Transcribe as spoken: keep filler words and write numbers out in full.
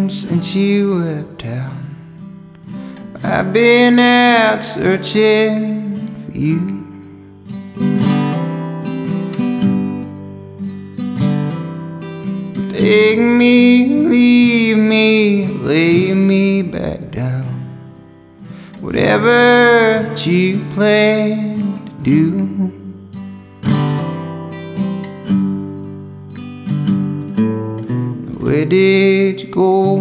changed since you left town. I've been out searching for you. Take me, leave me, lay me back down. Whatever that you plan to do. Where did you go?